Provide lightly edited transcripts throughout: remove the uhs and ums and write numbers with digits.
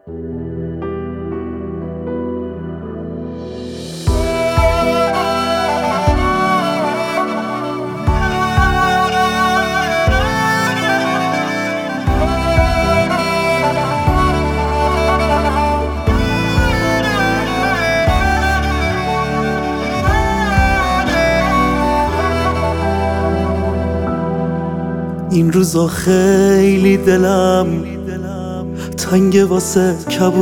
این روزا خیلی دلم تنگ واسه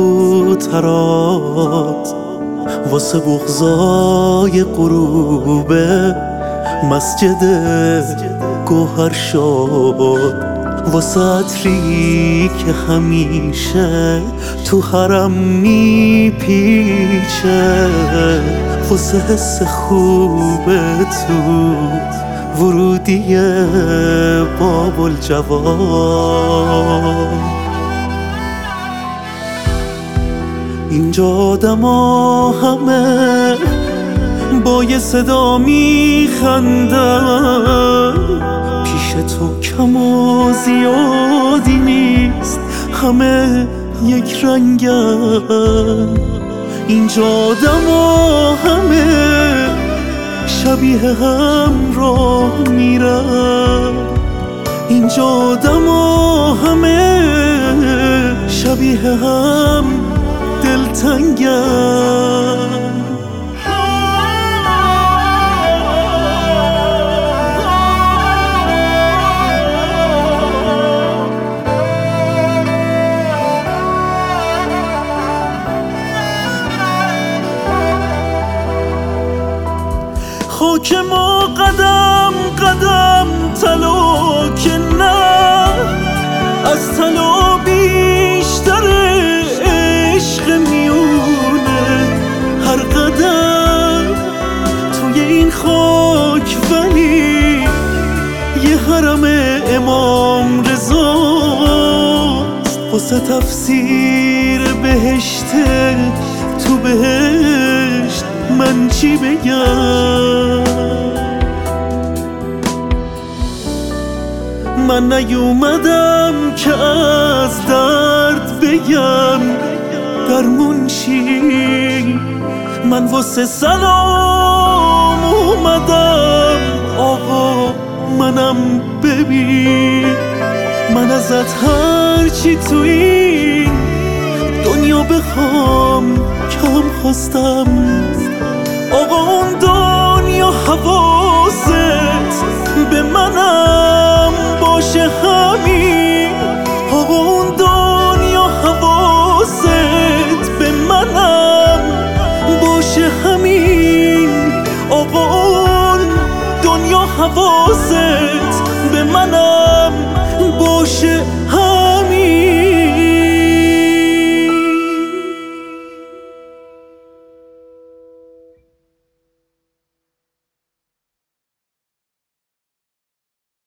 کبوترات، واسه بغضای غروب مسجد گوهر شد، واسه عطری که همیشه تو حرم میپیچه، واسه حس خوب تو ورودی باب الجواد. اینجا آدما همه با یه صدا میخندن، پیش تو کم و زیادی نیست، همه یک رنگن. اینجا آدما همه شبیه هم راه میرن، اینجا آدما همه شبیه هم دلتنگن. خاک ما قدم قدم طلا که نه، از طلا بیشتر عشق میونه هر قدم توی این خاک، ولی یه حرم امام رضاست. واسه تفسیر بهشت تو بهشت من چی بگم؟ من نیومدم که از درد بگم درمون چی، من واسه سلام اومدم آقا منم ببین. من ازت هرچی تو این دنیا بخوام کم خواستم، آقا اون دنیا حواست به منم باشه همین، آقا اون